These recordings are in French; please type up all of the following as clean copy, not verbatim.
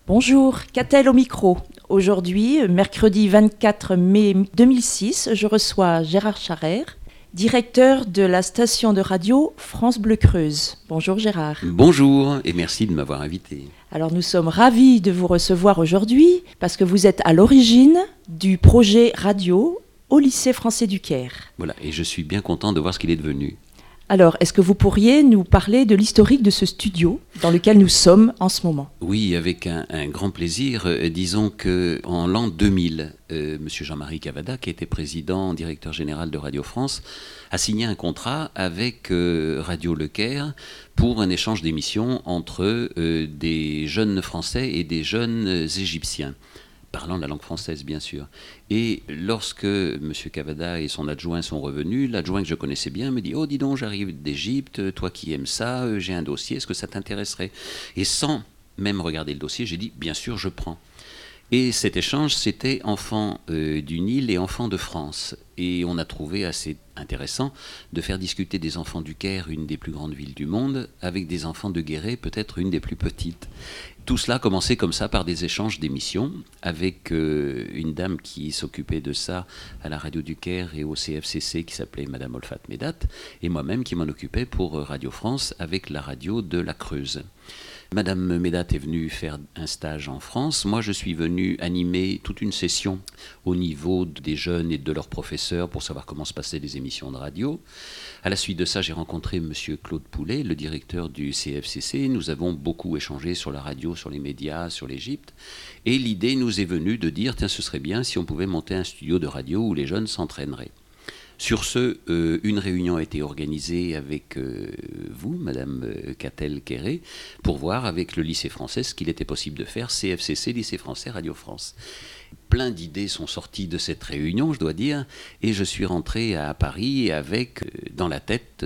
Bonjour, Catel au micro. Aujourd'hui, mercredi 24 mai 2006, je reçois Gérard Charrer, directeur de la station de radio France Bleu Creuse. Bonjour Gérard. Bonjour et merci de m'avoir invité. Alors nous sommes ravis de vous recevoir aujourd'hui parce que vous êtes à l'origine du projet radio au lycée français du Caire. Voilà, et je suis bien content de voir ce qu'il est devenu. Alors, est-ce que vous pourriez nous parler de l'historique de ce studio dans lequel nous sommes en ce moment ? Oui, avec un grand plaisir. Disons qu'en l'an 2000, M. Jean-Marie Cavada, qui était président, directeur général de Radio France, a signé un contrat avec Radio Le Caire pour un échange d'émissions entre des jeunes Français et des jeunes Égyptiens, parlant la langue française, bien sûr. Et lorsque M. Cavada et son adjoint sont revenus, l'adjoint que je connaissais bien me dit « Oh, dis donc, j'arrive d'Égypte, toi qui aimes ça, j'ai un dossier, est-ce que ça t'intéresserait ?» Et sans même regarder le dossier, j'ai dit « Bien sûr, je prends ». Et cet échange, c'était enfants du Nil et enfants de France. Et on a trouvé assez intéressant de faire discuter des enfants du Caire, une des plus grandes villes du monde, avec des enfants de Guéret, peut-être une des plus petites. Tout cela a commencé comme ça par des échanges d'émissions avec une dame qui s'occupait de ça à la radio du Caire et au CFCC qui s'appelait Madame Olfat Medat, et moi-même qui m'en occupais pour Radio France avec la radio de la Creuse. Madame Medat est venue faire un stage en France. Moi, je suis venu animer toute une session au niveau des jeunes et de leurs professeurs pour savoir comment se passaient les émissions de radio. À la suite de ça, j'ai rencontré Monsieur Claude Poulet, le directeur du CFCC. Nous avons beaucoup échangé sur la radio, sur les médias, sur l'Égypte. Et l'idée nous est venue de dire, tiens, ce serait bien si on pouvait monter un studio de radio où les jeunes s'entraîneraient. Sur ce, une réunion a été organisée avec vous, Madame Catel-Quéré, pour voir avec le lycée français ce qu'il était possible de faire, CFCC, lycée français, Radio France. Plein d'idées sont sorties de cette réunion, je dois dire, et je suis rentré à Paris avec dans la tête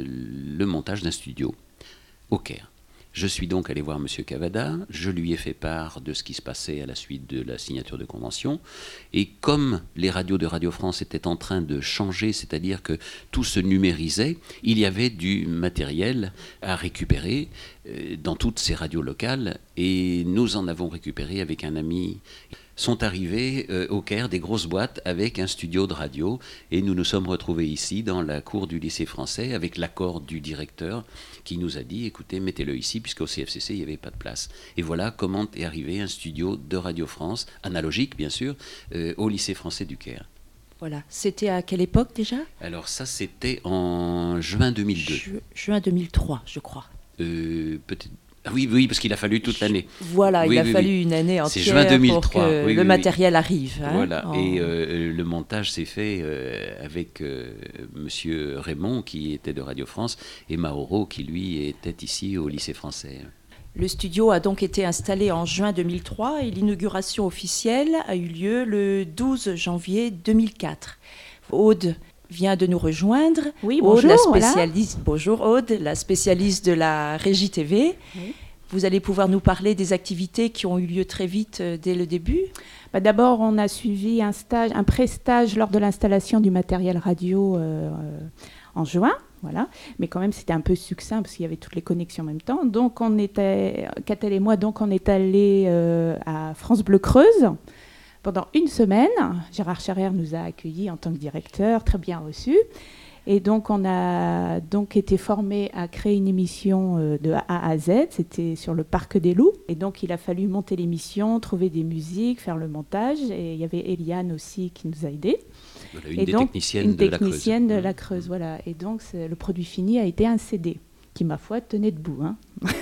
le montage d'un studio au Caire. Je suis donc allé voir M. Cavada, je lui ai fait part de ce qui se passait à la suite de la signature de convention, et comme les radios de Radio France étaient en train de changer, c'est-à-dire que tout se numérisait, il y avait du matériel à récupérer dans toutes ces radios locales, et nous en avons récupéré avec un ami. Sont arrivés au Caire des grosses boîtes avec un studio de radio et nous nous sommes retrouvés ici dans la cour du lycée français avec l'accord du directeur qui nous a dit écoutez mettez-le ici puisqu'au CFCC il n'y avait pas de place. Et voilà comment est arrivé un studio de Radio France, analogique bien sûr, au lycée français du Caire. Voilà, c'était à quelle époque déjà ? Alors ça c'était en juin 2002. Juin 2003 je crois. Peut-être. Ah oui, parce qu'il a fallu toute l'année. Voilà, il a fallu une année entière. C'est juin 2003. Pour que le matériel arrive. Hein, voilà, et le montage s'est fait avec Monsieur Raymond, qui était de Radio France, et Mauro, qui lui était ici au lycée français. Le studio a donc été installé en juin 2003 et l'inauguration officielle a eu lieu le 12 janvier 2004. Aude vient de nous rejoindre. Oui, bonjour. Aude, la spécialiste, voilà. Bonjour Aude, la spécialiste de la Régie TV. Oui. Vous allez pouvoir nous parler des activités qui ont eu lieu très vite dès le début. D'abord, on a suivi un pré-stage lors de l'installation du matériel radio en juin. Voilà. Mais quand même, c'était un peu succinct parce qu'il y avait toutes les connexions en même temps. Donc, Catel et moi, on est allés à France Bleu Creuse. Pendant une semaine, Gérard Charrer nous a accueillis en tant que directeur, très bien reçu. Et donc, on a donc été formés à créer une émission de A à Z. C'était sur le Parc des Loups. Et donc, il a fallu monter l'émission, trouver des musiques, faire le montage. Et il y avait Eliane aussi qui nous a aidés. Voilà, une technicienne de la Creuse. Voilà. Et donc, le produit fini a été un CD qui, ma foi, tenait debout. Hein.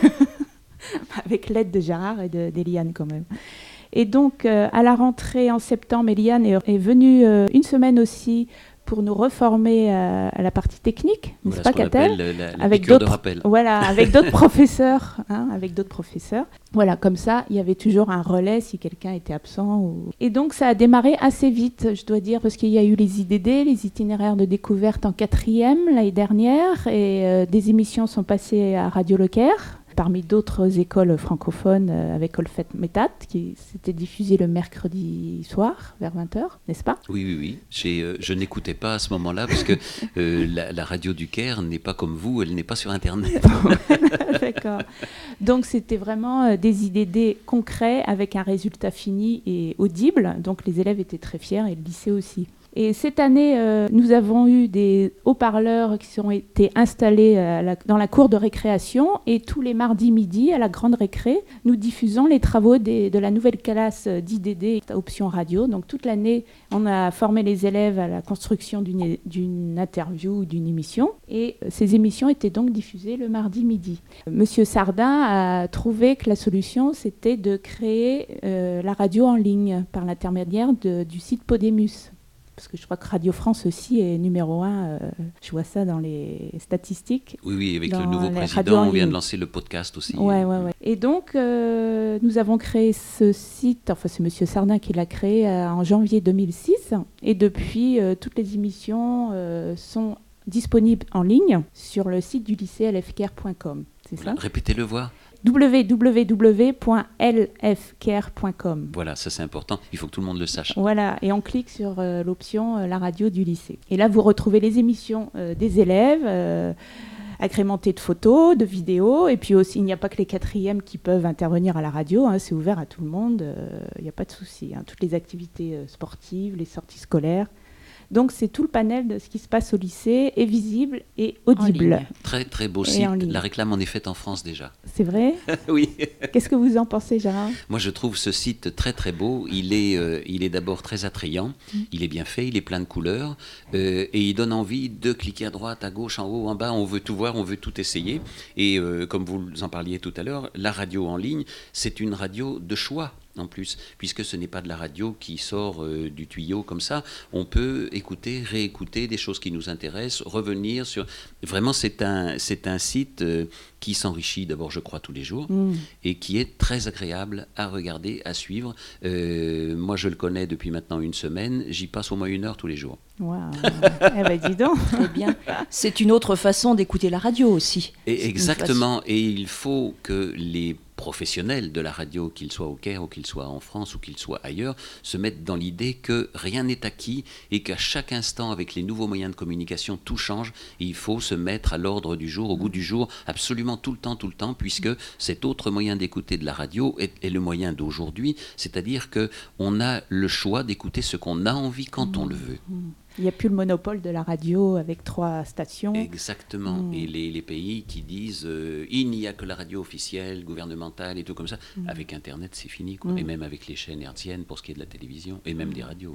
Avec l'aide de Gérard et d'Eliane quand même. Et donc, à la rentrée en septembre, Eliane est venue une semaine aussi pour nous reformer à la partie technique, n'est-ce pas, Catel ? Avec d'autres de rappel. Voilà, avec d'autres professeurs. Voilà, comme ça, il y avait toujours un relais si quelqu'un était absent. Et donc, ça a démarré assez vite, je dois dire, parce qu'il y a eu les IDD, les itinéraires de découverte en 4e l'année dernière, et des émissions sont passées à Radio Le Caire. parmi d'autres écoles francophones avec Olfet Métat, qui s'était diffusé le mercredi soir vers 20h, n'est-ce pas ? Oui. Je n'écoutais pas à ce moment-là parce que la radio du Caire n'est pas comme vous, elle n'est pas sur Internet. D'accord. Donc c'était vraiment des IDD concrets avec un résultat fini et audible. Donc les élèves étaient très fiers et le lycée aussi. Et cette année, nous avons eu des haut-parleurs qui ont été installés dans la cour de récréation et tous les mardis midi, à la grande récré, nous diffusons les travaux de la nouvelle classe d'IDD option radio. Donc toute l'année, on a formé les élèves à la construction d'une interview ou d'une émission et ces émissions étaient donc diffusées le mardi midi. Monsieur Sardin a trouvé que la solution, c'était de créer la radio en ligne par l'intermédiaire du site Podémus. Parce que je crois que Radio France aussi est numéro 1, je vois ça dans les statistiques. Oui, avec le nouveau président, on vient de lancer le podcast aussi. Ouais. Et donc, nous avons créé ce site, enfin c'est M. Sardin qui l'a créé en janvier 2006, et depuis, toutes les émissions sont disponibles en ligne sur le site du lycée lfcaire.com, c'est ça ? Répétez-le voir. www.lfcaire.com. Voilà, ça c'est important, il faut que tout le monde le sache. Voilà, et on clique sur l'option la radio du lycée. Et là, vous retrouvez les émissions des élèves, agrémentées de photos, de vidéos, et puis aussi, il n'y a pas que les 4e qui peuvent intervenir à la radio, c'est ouvert à tout le monde, il n'y a pas de souci. Toutes les activités sportives, les sorties scolaires. Donc, c'est tout le panel de ce qui se passe au lycée, est visible et audible. Très, très beau site. La réclame en est faite en France déjà. C'est vrai ? Oui. Qu'est-ce que vous en pensez, Gérard ? Moi, je trouve ce site très, très beau. Il est d'abord très attrayant. Il est bien fait, il est plein de couleurs. Et il donne envie de cliquer à droite, à gauche, en haut, en bas. On veut tout voir, on veut tout essayer. Et comme vous en parliez tout à l'heure, la radio en ligne, c'est une radio de choix. En plus, puisque ce n'est pas de la radio qui sort du tuyau comme ça, on peut écouter, réécouter des choses qui nous intéressent, revenir sur... Vraiment, c'est un site qui s'enrichit d'abord, je crois, tous les jours, et qui est très agréable à regarder, à suivre. Moi, je le connais depuis maintenant une semaine, j'y passe au moins 1 heure tous les jours. Waouh. Dis donc. Très bien. C'est une autre façon d'écouter la radio aussi. Exactement, et il faut que les professionnels de la radio, qu'ils soient au Caire ou qu'ils soient en France ou qu'ils soient ailleurs, se mettent dans l'idée que rien n'est acquis et qu'à chaque instant, avec les nouveaux moyens de communication, tout change et il faut se mettre à l'ordre du jour, au goût du jour, absolument tout le temps, puisque cet autre moyen d'écouter de la radio est le moyen d'aujourd'hui, c'est-à-dire qu'on a le choix d'écouter ce qu'on a envie quand on le veut. Il n'y a plus le monopole de la radio avec 3 stations. Exactement. Et les pays qui disent il n'y a que la radio officielle, gouvernementale et tout comme ça. Avec Internet, c'est fini, quoi. Et même avec les chaînes hertziennes pour ce qui est de la télévision et même des radios.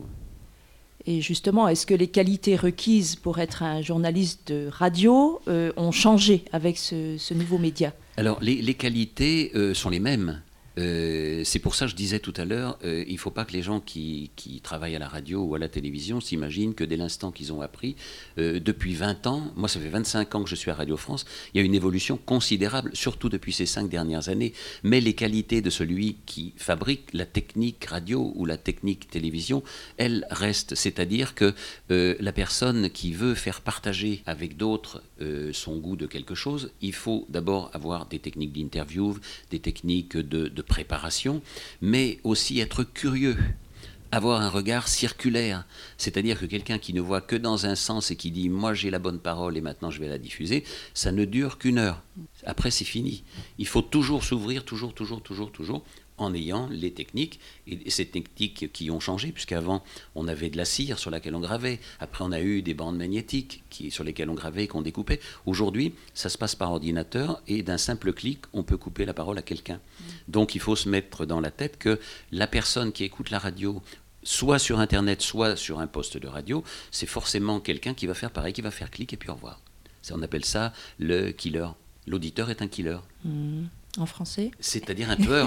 Et justement, est-ce que les qualités requises pour être un journaliste de radio ont changé avec ce nouveau média ? Alors, les qualités sont les mêmes. C'est pour ça que je disais tout à l'heure, il ne faut pas que les gens qui travaillent à la radio ou à la télévision s'imaginent que dès l'instant qu'ils ont appris, depuis 20 ans, moi ça fait 25 ans que je suis à Radio France, il y a une évolution considérable, surtout depuis ces 5 dernières années, mais les qualités de celui qui fabrique la technique radio ou la technique télévision, elles restent, c'est-à-dire que la personne qui veut faire partager avec d'autres son goût de quelque chose, il faut d'abord avoir des techniques d'interview, des techniques de préparation, mais aussi être curieux, avoir un regard circulaire, c'est-à-dire que quelqu'un qui ne voit que dans un sens et qui dit « moi j'ai la bonne parole et maintenant je vais la diffuser », ça ne dure qu'1 heure. Après c'est fini. Il faut toujours s'ouvrir, toujours, en ayant les techniques, et ces techniques qui ont changé, puisqu'avant on avait de la cire sur laquelle on gravait, après on a eu des bandes magnétiques sur lesquelles on gravait et qu'on découpait. Aujourd'hui, ça se passe par ordinateur, et d'un simple clic, on peut couper la parole à quelqu'un. Donc il faut se mettre dans la tête que la personne qui écoute la radio, soit sur Internet, soit sur un poste de radio, c'est forcément quelqu'un qui va faire pareil, qui va faire clic et puis au revoir. On appelle ça le killer. L'auditeur est un killer. En français ? C'est-à-dire un tueur.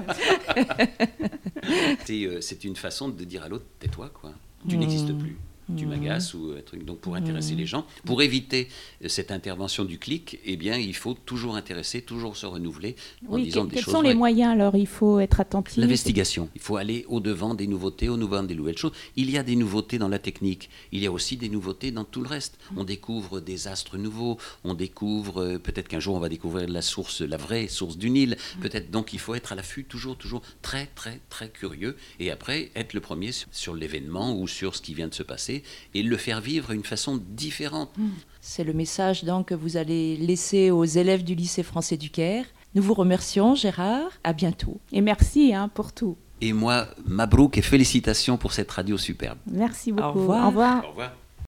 C'est une façon de dire à l'autre, tais-toi, quoi. Tu n'existes plus. tu m'agaces ou un truc. Donc pour intéresser les gens, pour éviter cette intervention du clic, eh bien il faut toujours intéresser, toujours se renouveler en disant des choses. Quels sont les moyens alors? Il faut être attentif. L'investigation. Il faut aller au-devant des nouveautés, au-devant des nouvelles choses. Il y a des nouveautés dans la technique. Il y a aussi des nouveautés dans tout le reste. On découvre des astres nouveaux. On découvre, peut-être qu'un jour on va découvrir la vraie source du Nil. Peut-être, donc il faut être à l'affût, toujours très, très, très curieux. Et après, être le premier sur l'événement ou sur ce qui vient de se passer et le faire vivre d'une façon différente. C'est le message donc, que vous allez laisser aux élèves du lycée français du Caire. Nous vous remercions, Gérard. À bientôt. Et merci pour tout. Et moi, mabrouk et félicitations pour cette radio superbe. Merci beaucoup. Au revoir. Au revoir. Au revoir.